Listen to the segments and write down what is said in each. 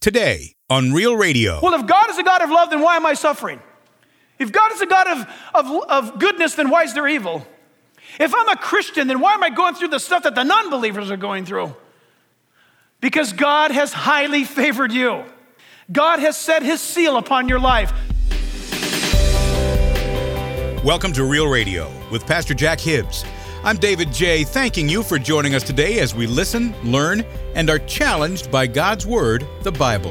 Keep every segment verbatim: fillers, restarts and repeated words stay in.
today on Real Radio. Well, if God is a God of love, then why am I suffering? If God is a God of, of, of goodness, then why is there evil? If I'm a Christian, then why am I going through the stuff that the non-believers are going through? Because God has highly favored you. God has set his seal upon your life. Welcome to Real Radio with Pastor Jack Hibbs. I'm David J., thanking you for joining us today as we listen, learn, and are challenged by God's Word, the Bible.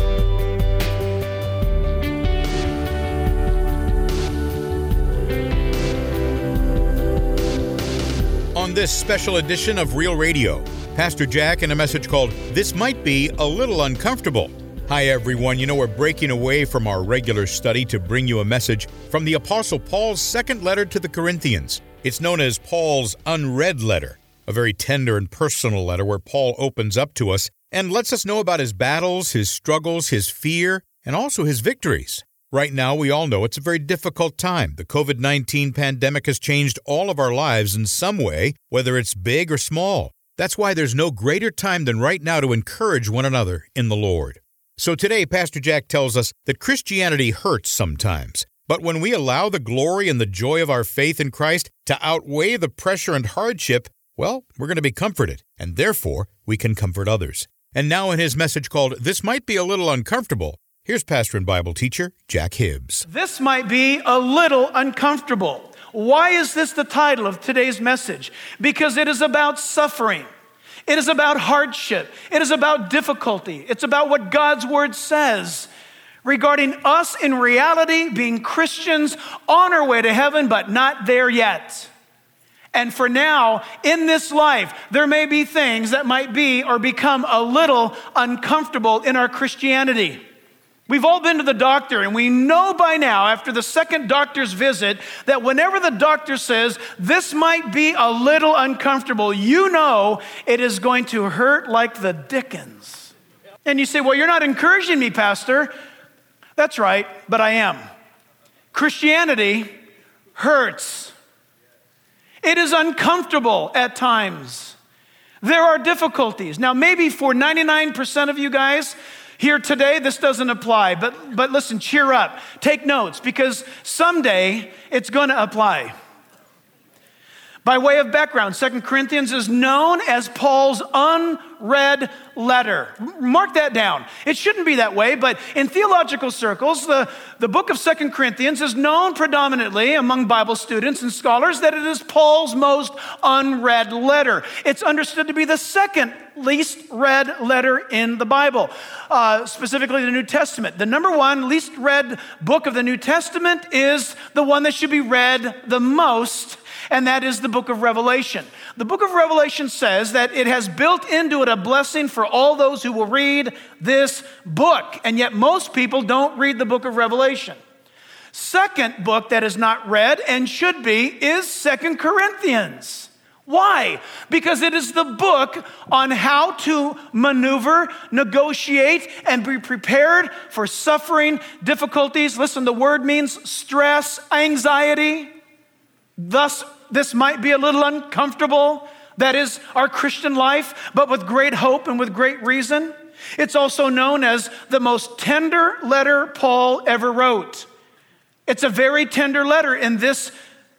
On this special edition of Real Radio, Pastor Jack in a message called, This Might Be a Little Uncomfortable. Hi, everyone. You know, we're breaking away from our regular study to bring you a message from the Apostle Paul's second letter to the Corinthians. It's known as Paul's unread letter, a very tender and personal letter where Paul opens up to us and lets us know about his battles, his struggles, his fear, and also his victories. Right now, we all know it's a very difficult time. The covid nineteen pandemic has changed all of our lives in some way, whether it's big or small. That's why there's no greater time than right now to encourage one another in the Lord. So today, Pastor Jack tells us that Christianity hurts sometimes. But when we allow the glory and the joy of our faith in Christ to outweigh the pressure and hardship, well, we're going to be comforted, and therefore we can comfort others. And now in his message called, This Might Be a Little Uncomfortable, here's pastor and Bible teacher, Jack Hibbs. This might be a little uncomfortable. Why is this the title of today's message? Because it is about suffering. It is about hardship. It is about difficulty. It's about what God's Word says regarding us in reality being Christians on our way to heaven, but not there yet. And for now, in this life, there may be things that might be or become a little uncomfortable in our Christianity. We've all been to the doctor, and we know by now, after the second doctor's visit, that whenever the doctor says, this might be a little uncomfortable, you know it is going to hurt like the dickens. And you say, well, you're not encouraging me, Pastor. That's right, but I am. Christianity hurts. It is uncomfortable at times. There are difficulties. Now, maybe for ninety-nine percent of you guys here today, this doesn't apply, but, but listen, cheer up. Take notes, because someday it's going to apply. By way of background, Second Corinthians is known as Paul's unread letter. Mark that down. It shouldn't be that way, but in theological circles, the, the book of Second Corinthians is known predominantly among Bible students and scholars that it is Paul's most unread letter. It's understood to be the second least read letter in the Bible, uh, specifically the New Testament. The number one least read book of the New Testament is the one that should be read the most, and that is the book of Revelation. The book of Revelation says that it has built into it a blessing for all those who will read this book, and yet most people don't read the book of Revelation. Second book that is not read and should be is Second Corinthians. Why? Because it is the book on how to maneuver, negotiate, and be prepared for suffering, difficulties. Listen, the word means stress, anxiety. Thus, this might be a little uncomfortable. That is our Christian life, but with great hope and with great reason. It's also known as the most tender letter Paul ever wrote. It's a very tender letter in this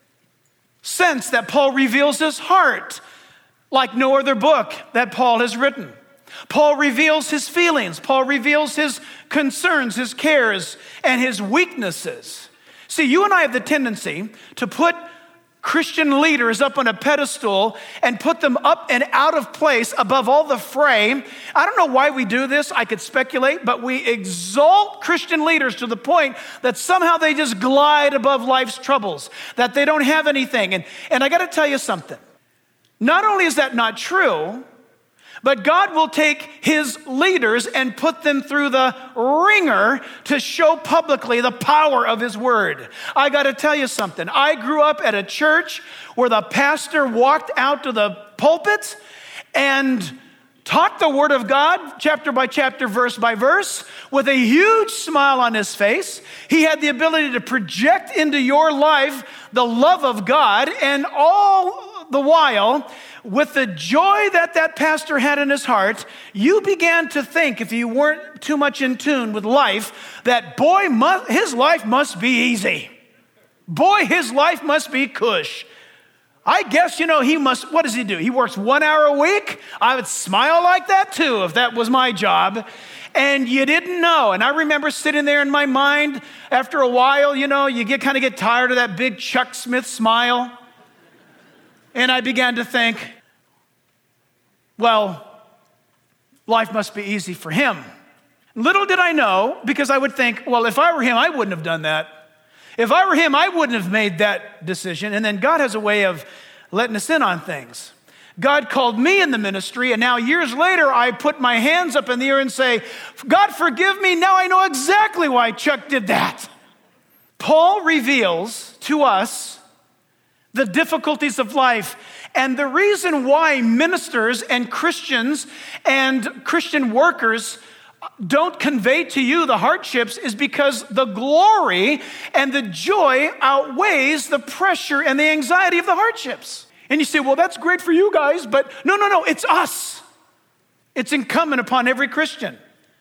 sense that Paul reveals his heart like no other book that Paul has written. Paul reveals his feelings. Paul reveals his concerns, his cares, and his weaknesses. See, you and I have the tendency to put Christian leaders up on a pedestal and put them up and out of place above all the fray. I don't know why we do this. I could speculate, but we exalt Christian leaders to the point that somehow they just glide above life's troubles, that they don't have anything. And, and I got to tell you something. Not only is that not true, but God will take his leaders and put them through the ringer to show publicly the power of his word. I got to tell you something. I grew up at a church where the pastor walked out to the pulpit and taught the word of God, chapter by chapter, verse by verse, with a huge smile on his face. He had the ability to project into your life the love of God, and all the while, with the joy that that pastor had in his heart, you began to think, if you weren't too much in tune with life, that boy, must, his life must be easy. Boy, his life must be cush. I guess, you know, he must, what does he do? He works one hour a week? I would smile like that too if that was my job. And you didn't know. And I remember sitting there in my mind, after a while, you know, you get kind of get tired of that big Chuck Smith smile. And I began to think, well, life must be easy for him. Little did I know, because I would think, well, if I were him, I wouldn't have done that. If I were him, I wouldn't have made that decision. And then God has a way of letting us in on things. God called me in the ministry, and now years later, I put my hands up in the air and say, God, forgive me. Now I know exactly why Chuck did that. Paul reveals to us the difficulties of life. And the reason why ministers and Christians and Christian workers don't convey to you the hardships is because the glory and the joy outweighs the pressure and the anxiety of the hardships. And you say, well, that's great for you guys, but no, no, no, it's us. It's incumbent upon every Christian.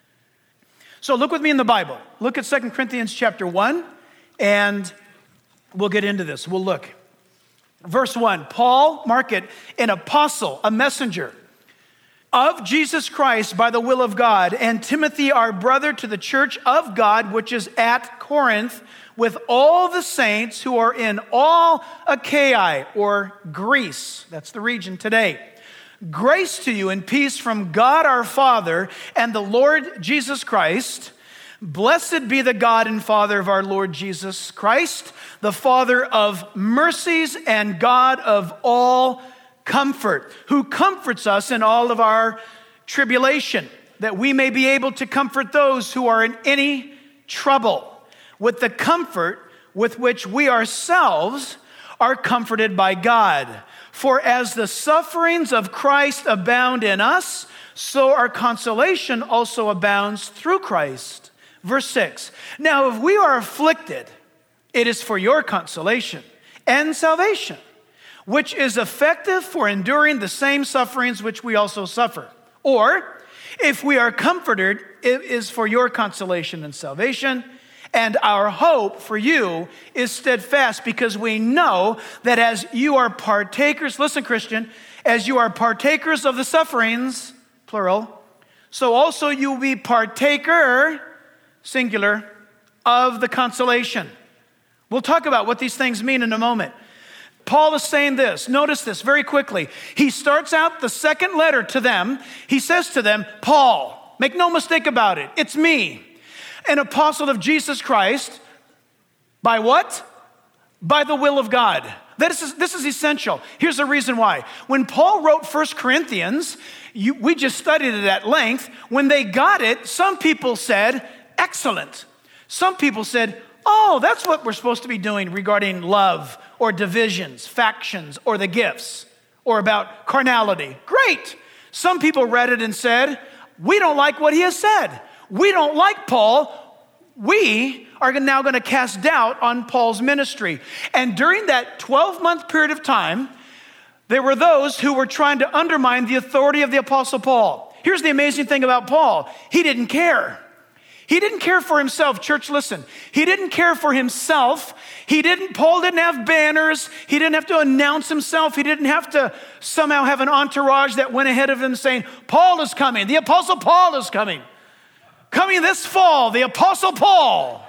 So look with me in the Bible. Look at Second Corinthians chapter one, and we'll get into this. We'll look. Verse one, Paul, mark it, an apostle, a messenger of Jesus Christ by the will of God, and Timothy, our brother, to the church of God, which is at Corinth, with all the saints who are in all Achaia, or Greece. That's the region today. Grace to you and peace from God our Father and the Lord Jesus Christ. Blessed be the God and Father of our Lord Jesus Christ, the Father of mercies and God of all comfort, who comforts us in all of our tribulation, that we may be able to comfort those who are in any trouble, with the comfort with which we ourselves are comforted by God. For as the sufferings of Christ abound in us, so our consolation also abounds through Christ. Verse six, now if we are afflicted, it is for your consolation and salvation, which is effective for enduring the same sufferings which we also suffer. Or, if we are comforted, it is for your consolation and salvation, and our hope for you is steadfast, because we know that as you are partakers, listen, Christian, as you are partakers of the sufferings, plural, so also you will be partaker, singular, of the consolation. We'll talk about what these things mean in a moment. Paul is saying this. Notice this very quickly. He starts out the second letter to them. He says to them, Paul, make no mistake about it. It's me, an apostle of Jesus Christ. By what? By the will of God. This is, this is essential. Here's the reason why. When Paul wrote First Corinthians, you, we just studied it at length. When they got it, some people said, excellent. Some people said, oh, that's what we're supposed to be doing regarding love or divisions, factions, or the gifts, or about carnality. Great. Some people read it and said, we don't like what he has said. We don't like Paul. We are now going to cast doubt on Paul's ministry. And during that twelve-month period of time, there were those who were trying to undermine the authority of the Apostle Paul. Here's the amazing thing about Paul. He didn't care. He didn't care for himself. Church, listen. He didn't care for himself. He didn't, Paul didn't have banners. He didn't have to announce himself. He didn't have to somehow have an entourage that went ahead of him saying, Paul is coming. The Apostle Paul is coming. Coming this fall, the Apostle Paul.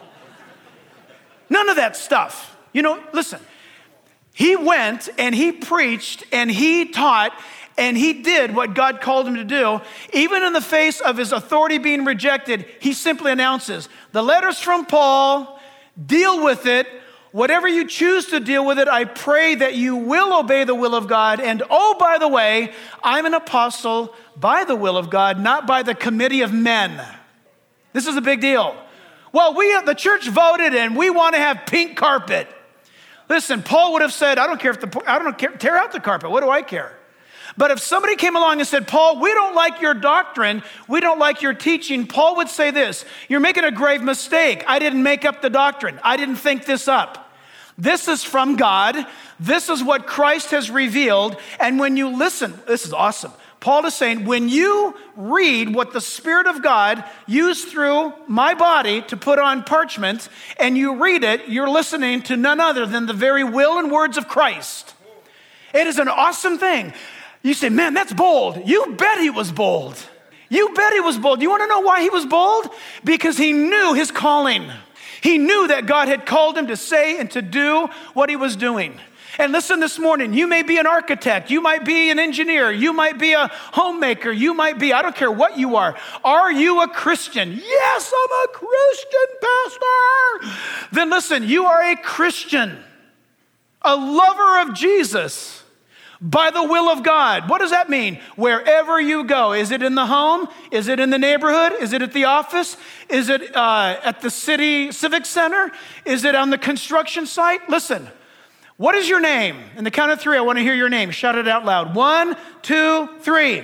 None of that stuff. You know, listen. He went and he preached and he taught and he did what God called him to do. Even in the face of his authority being rejected, he simply announces, the letter's from Paul, deal with it. Whatever you choose to deal with it, I pray that you will obey the will of God. And oh, by the way, I'm an apostle by the will of God, not by the committee of men. This is a big deal. Well, we, the church voted and we want to have pink carpet. Listen, Paul would have said, I don't care if the, I don't care, tear out the carpet. What do I care? But if somebody came along and said, Paul, we don't like your doctrine, we don't like your teaching, Paul would say this, you're making a grave mistake. I didn't make up the doctrine. I didn't think this up. This is from God. This is what Christ has revealed. And when you listen, this is awesome. Paul is saying, when you read what the Spirit of God used through my body to put on parchment, and you read it, you're listening to none other than the very will and words of Christ. It is an awesome thing. You say, man, that's bold. You bet he was bold. You bet he was bold. You want to know why he was bold? Because he knew his calling. He knew that God had called him to say and to do what he was doing. And listen, this morning, you may be an architect, you might be an engineer, you might be a homemaker, you might be, I don't care what you are. Are you a Christian? Yes, I'm a Christian, pastor. Then listen, you are a Christian, a lover of Jesus by the will of God. What does that mean? Wherever you go, is it in the home? Is it in the neighborhood? Is it at the office? Is it uh, at the city civic center? Is it on the construction site? Listen. What is your name? In the count of three, I want to hear your name. Shout it out loud. One, two, three.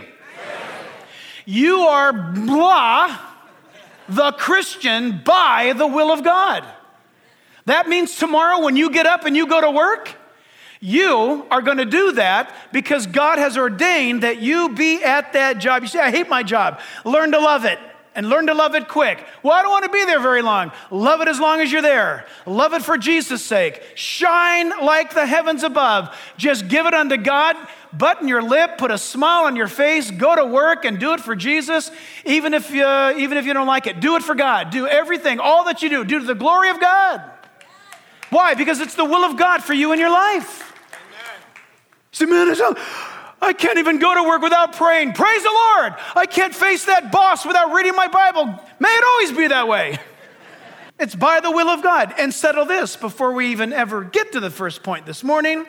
You are blah, the Christian by the will of God. That means tomorrow when you get up and you go to work, you are going to do that because God has ordained that you be at that job. You say, I hate my job. Learn to love it. And learn to love it quick. Well, I don't want to be there very long. Love it as long as you're there. Love it for Jesus' sake. Shine like the heavens above. Just give it unto God. Button your lip. Put a smile on your face. Go to work and do it for Jesus. Even if you, even if you don't like it. Do it for God. Do everything. All that you do. Do to the glory of God. Why? Because it's the will of God for you in your life. See, man, it's a... I can't even go to work without praying. Praise the Lord. I can't face that boss without reading my Bible. May it always be that way. It's by the will of God. And settle this before we even ever get to the first point this morning.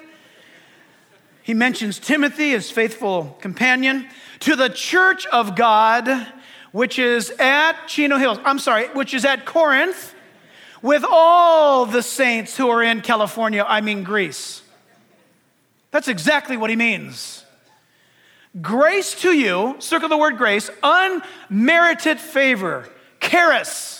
He mentions Timothy, his faithful companion, to the church of God, which is at Chino Hills. I'm sorry, which is at Corinth, with all the saints who are in California, I mean Greece. That's exactly what he means. Grace to you, circle the word grace, unmerited favor, charis,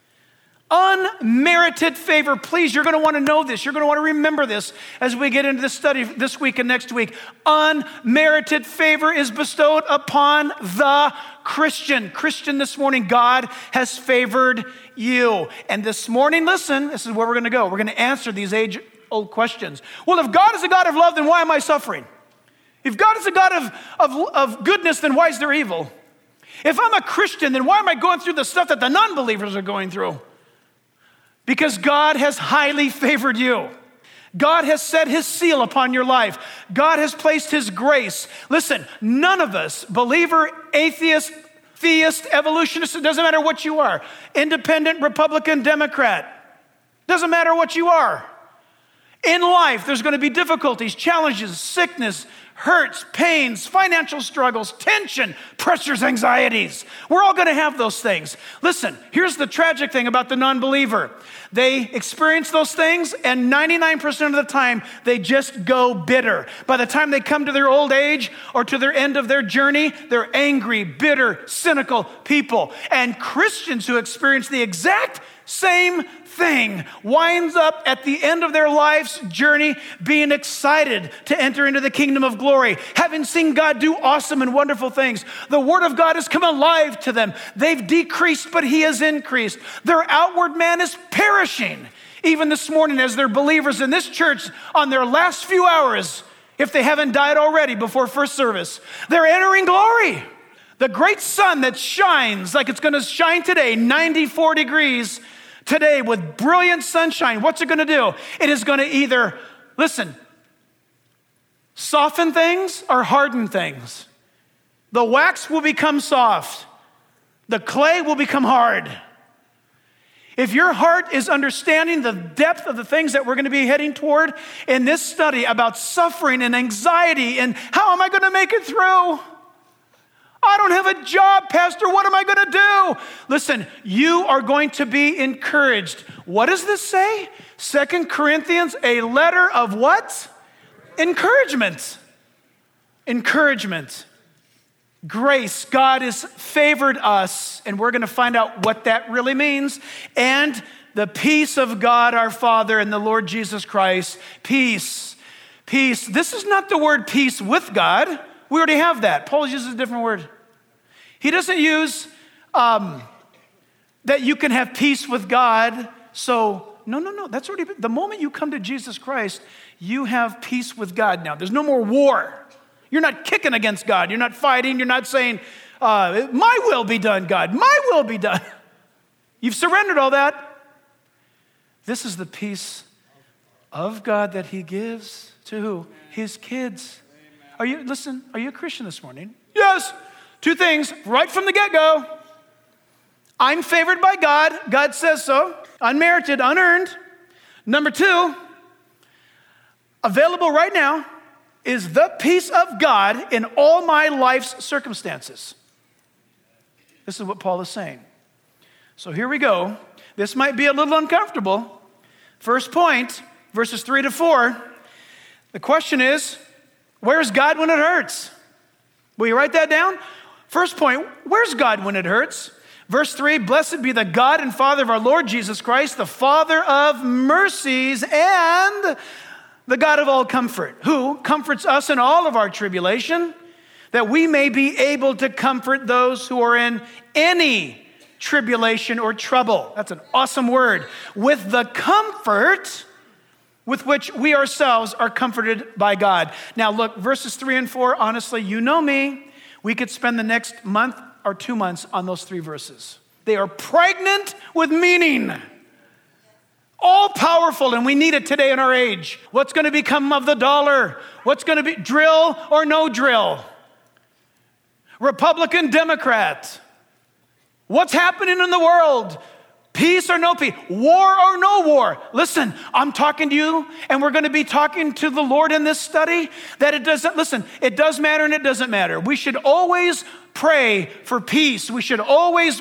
unmerited favor. Please, you're going to want to know this. You're going to want to remember this as we get into the study this week and next week. Unmerited favor is bestowed upon the Christian. Christian, this morning, God has favored you. And this morning, listen, this is where we're going to go. We're going to answer these age-old questions. Well, if God is a God of love, then why am I suffering? If God is a God of, of, of goodness, then why is there evil? If I'm a Christian, then why am I going through the stuff that the non-believers are going through? Because God has highly favored you. God has set his seal upon your life. God has placed his grace. Listen, none of us, believer, atheist, theist, evolutionist, it doesn't matter what you are, independent, Republican, Democrat, doesn't matter what you are. In life, there's going to be difficulties, challenges, sickness, hurts, pains, financial struggles, tension, pressures, anxieties. We're all going to have those things. Listen, here's the tragic thing about the non-believer. They experience those things, and ninety-nine percent of the time, they just go bitter. By the time they come to their old age or to their end of their journey, they're angry, bitter, cynical people. And Christians who experience the exact same thing winds up at the end of their life's journey being excited to enter into the kingdom of glory, having seen God do awesome and wonderful things. The word of God has come alive to them. They've decreased, but he has increased. Their outward man is perishing. Even this morning, as they're believers in this church on their last few hours, if they haven't died already before first service, they're entering glory. The great sun that shines like it's going to shine today, ninety-four degrees today with brilliant sunshine. What's it going to do? It is going to either, listen, soften things or harden things. The wax will become soft. The clay will become hard. If your heart is understanding the depth of the things that we're going to be heading toward in this study about suffering and anxiety and how am I going to make it through? I don't have a job, Pastor. What am I going to do? Listen, you are going to be encouraged. What does this say? Second Corinthians, a letter of what? Encouragement. Encouragement. Grace. God has favored us, and we're going to find out what that really means. And the peace of God our Father and the Lord Jesus Christ, peace, peace. This is not the word peace with God. We already have that. Paul uses a different word. He doesn't use um, that you can have peace with God. So, no, no, no. That's already, the moment you come to Jesus Christ, you have peace with God now. There's no more war. You're not kicking against God. You're not fighting. You're not saying, uh, my will be done, God. My will be done. You've surrendered all that. This is the peace of God that he gives to who? His kids. Are you, listen, are you a Christian this morning? Yes. Two things right from the get-go. I'm favored by God. God says so. Unmerited, unearned. Number two, available right now is the peace of God in all my life's circumstances. This is what Paul is saying. So here we go. This might be a little uncomfortable. First point, verses three to four. The question is, where's God when it hurts? Will you write that down? First point, where's God when it hurts? Verse three, blessed be the God and Father of our Lord Jesus Christ, the Father of mercies and the God of all comfort, who comforts us in all of our tribulation, that we may be able to comfort those who are in any tribulation or trouble. That's an awesome word. With the comfort with which we ourselves are comforted by God. Now look, verses three and four, honestly, you know me. We could spend the next month or two months on those three verses. They are pregnant with meaning. All powerful, and we need it today in our age. What's going to become of the dollar? What's going to be drill or no drill? Republican, Democrat. What's happening in the world? Peace or no peace? War or no war? Listen, I'm talking to you, and we're going to be talking to the Lord in this study, that it doesn't, listen, it does matter and it doesn't matter. We should always pray for peace. We should always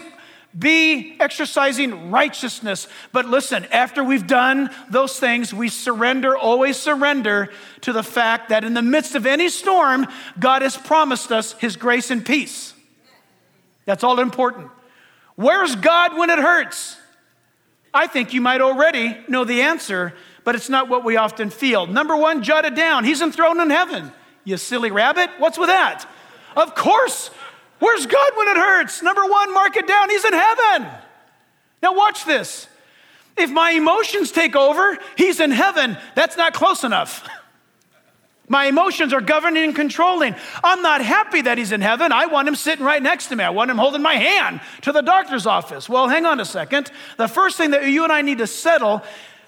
be exercising righteousness. But listen, after we've done those things, we surrender, always surrender to the fact that in the midst of any storm, God has promised us his grace and peace. That's all important. Where's God when it hurts? I think you might already know the answer, but it's not what we often feel. Number one, jot it down. He's enthroned in heaven. You silly rabbit. What's with that? Of course. Where's God when it hurts? Number one, mark it down. He's in heaven. Now watch this. If my emotions take over, he's in heaven. That's not close enough. My emotions are governing and controlling. I'm not happy that he's in heaven. I want him sitting right next to me. I want him holding my hand to the doctor's office. Well, hang on a second. The first thing that you and I need to settle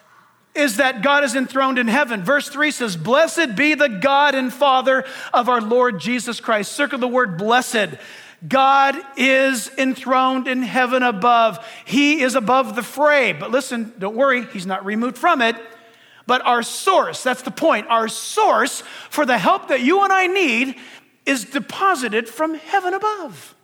is that God is enthroned in heaven. Verse three says, blessed be the God and Father of our Lord Jesus Christ. Circle the word blessed. God is enthroned in heaven above. He is above the fray. But listen, don't worry, he's not removed from it. But our source, that's the point, our source for the help that you and I need is deposited from heaven above.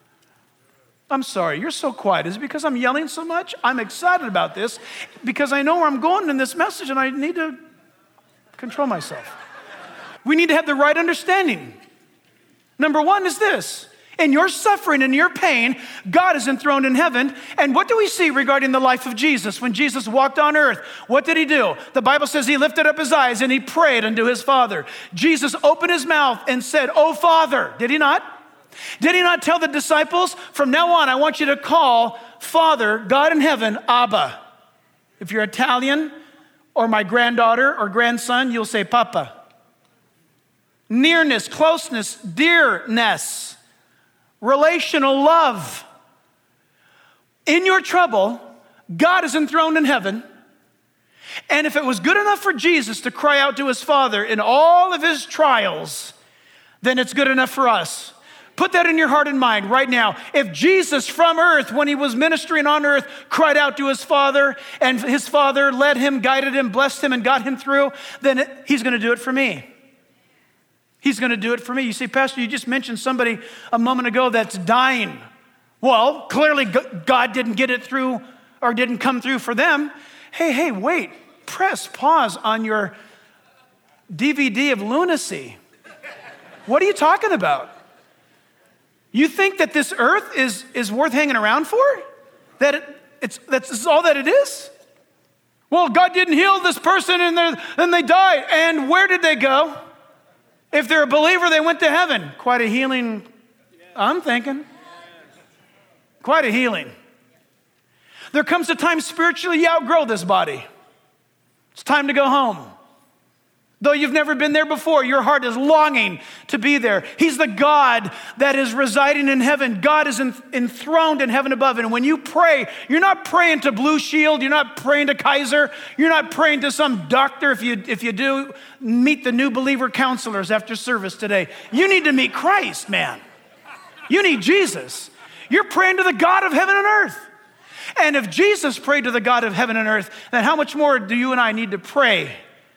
I'm sorry, you're so quiet. Is it because I'm yelling so much? I'm excited about this because I know where I'm going in this message and I need to control myself. We need to have the right understanding. Number one is this. In your suffering and your pain, God is enthroned in heaven. And what do we see regarding the life of Jesus? When Jesus walked on earth, what did he do? The Bible says he lifted up his eyes and he prayed unto his Father. Jesus opened his mouth and said, "Oh, Father." Did he not? Did he not tell the disciples, from now on, I want you to call Father, God in heaven, Abba. If you're Italian or my granddaughter or grandson, you'll say Papa. Nearness, closeness, dearness. Relational love. In your trouble, God is enthroned in heaven. And if it was good enough for Jesus to cry out to his Father in all of his trials, then it's good enough for us. Put that in your heart and mind right now. If Jesus from earth, when he was ministering on earth, cried out to his Father, and his Father led him, guided him, blessed him, and got him through, then it, he's going to do it for me. He's going to do it for me. You see, Pastor, you just mentioned somebody a moment ago that's dying. Well, clearly God didn't get it through or didn't come through for them. Hey, hey, wait. Press pause on your D V D of lunacy. What are you talking about? You think that this earth is, is worth hanging around for? That it, it's that's all that it is? Well, God didn't heal this person and then they died. And where did they go? If they're a believer, they went to heaven. Quite a healing, I'm thinking. Quite a healing. There comes a time spiritually you outgrow this body. It's time to go home. Though you've never been there before, your heart is longing to be there. He's the God that is residing in heaven. God is enthroned in heaven above. And when you pray, you're not praying to Blue Shield. You're not praying to Kaiser. You're not praying to some doctor. If you, if you do, meet the new believer counselors after service today. You need to meet Christ, man. You need Jesus. You're praying to the God of heaven and earth. And if Jesus prayed to the God of heaven and earth, then how much more do you and I need to pray?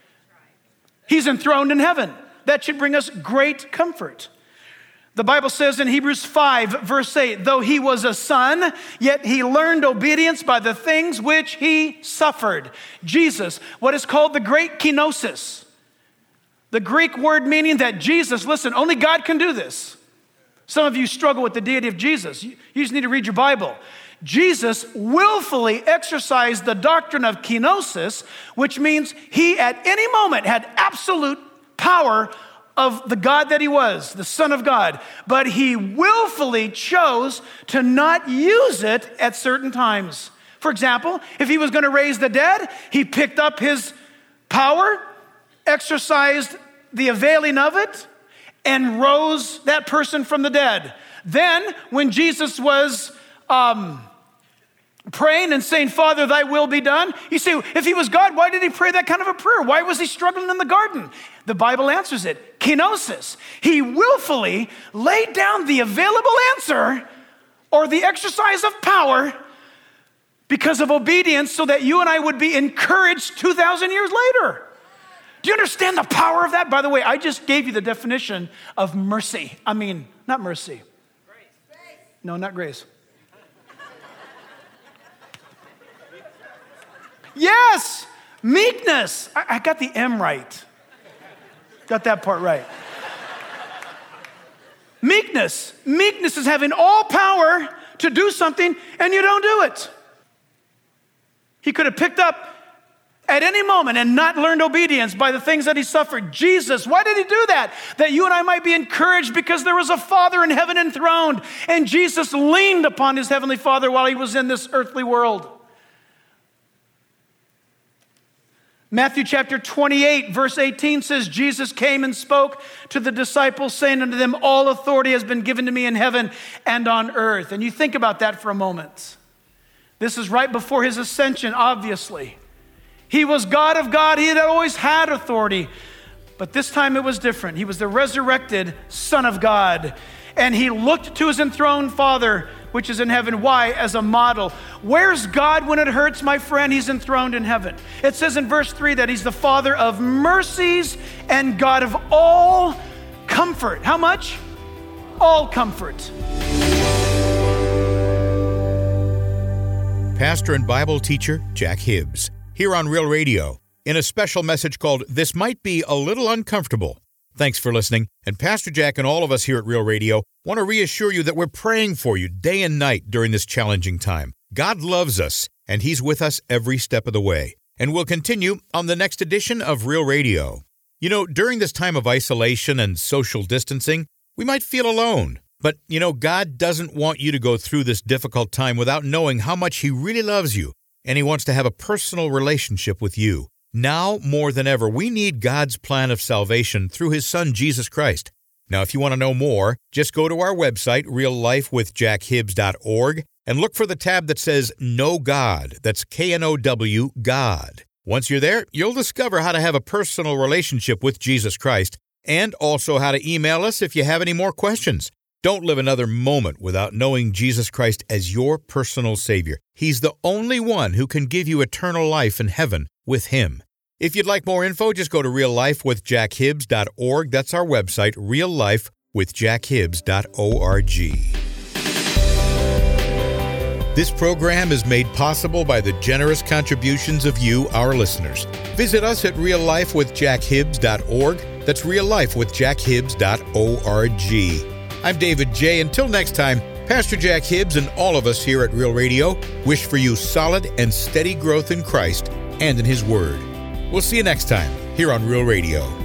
He's enthroned in heaven. That should bring us great comfort. The Bible says in Hebrews five, verse eight, though he was a son, yet he learned obedience by the things which he suffered. Jesus, what is called the great kenosis. The Greek word meaning that Jesus, listen, only God can do this. Some of you struggle with the deity of Jesus. You just need to read your Bible. Jesus willfully exercised the doctrine of kenosis, which means he at any moment had absolute power of the God that he was, the Son of God. But he willfully chose to not use it at certain times. For example, if he was going to raise the dead, he picked up his power, exercised the availing of it, and rose that person from the dead. Then, when Jesus was um, praying and saying, Father, thy will be done. You say, if he was God, why did he pray that kind of a prayer? Why was he struggling in the garden? The Bible answers it. Kenosis. He willfully laid down the available answer or the exercise of power because of obedience so that you and I would be encouraged two thousand years later. Do you understand the power of that? By the way, I just gave you the definition of mercy. I mean, not mercy. Grace. No, not grace. Yes, meekness. I, I got the M right. Got that part right. Meekness. Meekness is having all power to do something and you don't do it. He could have picked up at any moment and not learned obedience by the things that he suffered. Jesus, why did he do that? That you and I might be encouraged because there was a Father in heaven enthroned and Jesus leaned upon his heavenly Father while he was in this earthly world. Matthew chapter twenty-eight, verse eighteen says, Jesus came and spoke to the disciples, saying unto them, all authority has been given to me in heaven and on earth. And you think about that for a moment. This is right before his ascension, obviously. He was God of God. He had always had authority. But this time it was different. He was the resurrected Son of God. And he looked to his enthroned Father, which is in heaven. Why? As a model. Where's God when it hurts, my friend? He's enthroned in heaven. It says in verse three that he's the Father of mercies and God of all comfort. How much? All comfort. Pastor and Bible teacher Jack Hibbs, here on Real Radio, in a special message called This Might Be a Little Uncomfortable. Thanks for listening, and Pastor Jack and all of us here at Real Radio want to reassure you that we're praying for you day and night during this challenging time. God loves us, and he's with us every step of the way. And we'll continue on the next edition of Real Radio. You know, during this time of isolation and social distancing, we might feel alone. But, you know, God doesn't want you to go through this difficult time without knowing how much he really loves you, and he wants to have a personal relationship with you. Now, more than ever, we need God's plan of salvation through his Son, Jesus Christ. Now, if you want to know more, just go to our website, real life with jack hibbs dot org, and look for the tab that says Know God. That's K N O W, God. Once you're there, you'll discover how to have a personal relationship with Jesus Christ, and also how to email us if you have any more questions. Don't live another moment without knowing Jesus Christ as your personal Savior. He's the only one who can give you eternal life in heaven with him. If you'd like more info, just go to real life with jack hibbs dot org. That's our website, real life with jack hibbs dot org. This program is made possible by the generous contributions of you, our listeners. Visit us at real life with jack hibbs dot org. That's real life with jack hibbs dot org. I'm David J. Until next time, Pastor Jack Hibbs and all of us here at Real Radio wish for you solid and steady growth in Christ and in His Word. We'll see you next time here on Real Radio.